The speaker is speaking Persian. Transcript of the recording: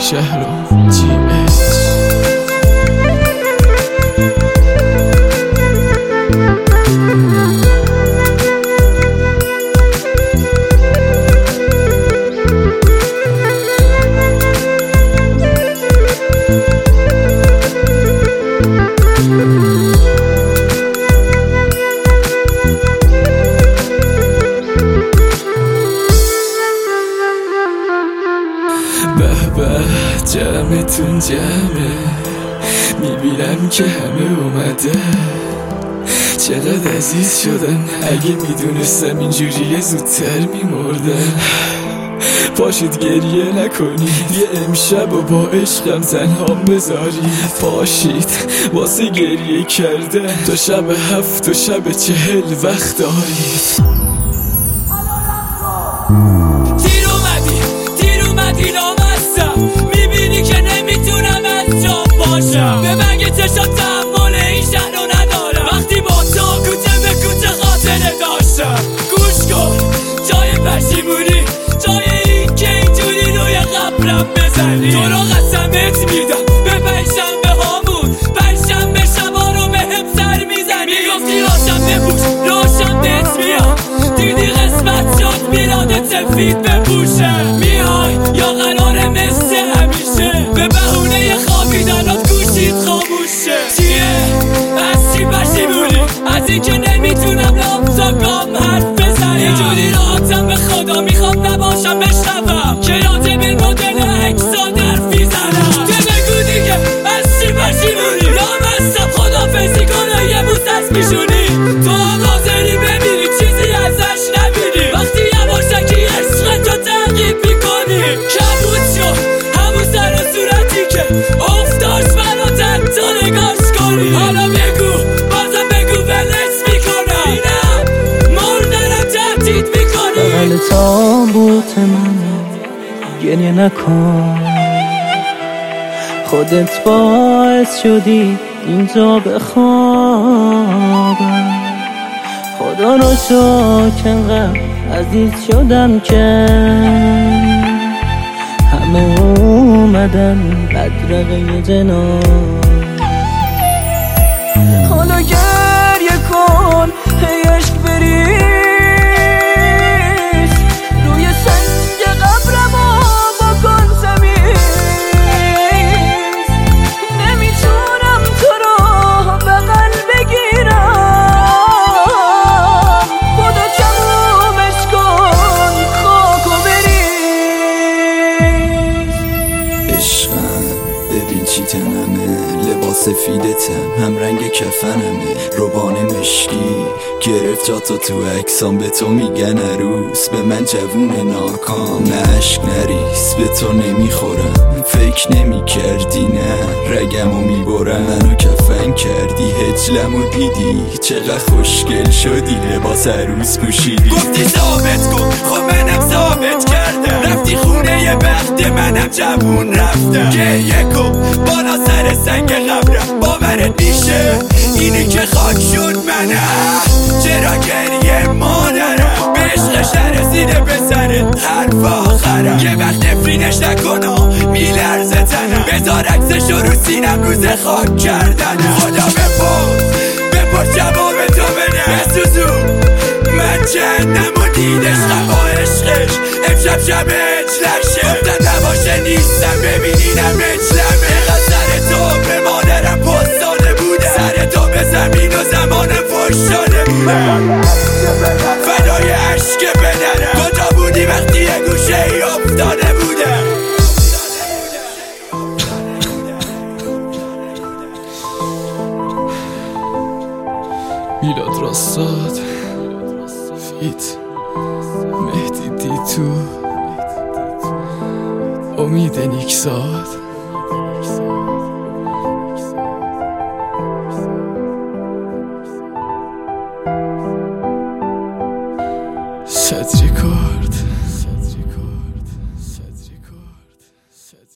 شهرام جی اچ. به به جمعتون جمعه، میبینم که همه اومده. چقدر عزیز شدن، اگه میدونستم اینجوریه زودتر میمردم. پاشید گریه نکنید، یه امشب و با عشقم تنها بذارید. پاشید واسه گریه کردن، تا شب 7 و شب 40 وقت دارید. میبینی که نمیتونم از جا باشم، به من که چشات تحمل این شهر رو ندارم. وقتی با تا کوچه به کوچه خاطره داشتم، گوش کن جای پشیمونی، جای این که اینجوری روی قبرم بزنی. تو رو قسمت میدم به پنجشنبه هامون، پنجشنبه شبا رو به هم سر میزنی. میگفتی روشن بپوش روشن بهت میام، دیدی قسمت شد میراده سفید بپوشه. میای یا قراره مثل همیشه به بهونه خوابیدنات گوشید خاموشه؟ چیه؟ از چی پشیمونی؟ از این که نمیتونم لامزا گام حرف بزنم. اینجوری راحتم به خدا، میخوام نباشم بشنوم که راجع به مدل اکسان حرفی زنم. که بگو دیگه از چی پشیمونی؟ لامستم خدافزی کنه یه بوس از پیشونی. تو هم حاضری ببینی چیزی ازش نبینی، وقتی یواشکی عشق تو تغییر میکنی. کبود شد همون سر و صورتی که افتاش منو تنتا نگاش کنی. حالا بگو بازم بگو ولش میکنم، اینم مردنم تهدید میکنی. بغل تابوت من گریه نکن، خودت باعث شدی اینجا بخوابم. خدا رو شکر انقدر عزیز شدم که همه اومدن بدرقه جنان. حالا گریه کن هی عشق بریز روی سنگ قبرم و بکن تمیز. نمیتونم تو رو بغل بگیرم، خدا تمومش کن خاک و بریز. عشقم ببین چی تنمه، لباس سفیدتم هم رنگ کفنمه. روبان مشکی گرفت جاتو تو عکسام، به تو میگن عروس، به من جوون ناکام. نه عشق نریس به تو نمیخورم، فکر نمی کردی نه رگمو میبرم. منو کفن کردی هجلمو دیدی، چقدر خوشگل شدی لباس عروس پوشیدی. گفتی ثابت کن خب منم ثابت کردم، رفتی خونه بخت منم جوون رفتم. گریه کن بالا سر سنگ قبرم، باورت میشه اینی که خاک شد منم. چرا گریه مادرم به عشقش نرسیده به سرت حرف آخرم. یه وقت نفرینش نکنم میلرزه تنم، بذار عکسشو رو سینم روز خاک کردنم. خدا بپرس جواب تو بده بسوزون من جهنمو دیدش با عشقش. امشب شب اجلشه گفتم نباشه نیستم، ببینینم اجلمه. سر تو به مادرم پستاده بوده، سر تو به زمین و زمان فشاده بوده. فدای عشق پدرم کجا بودی وقتی یه گوشه ای افتاده بوده. میلاد راستاد فیت مهدی دیتو امید نیکزاد. صدری کار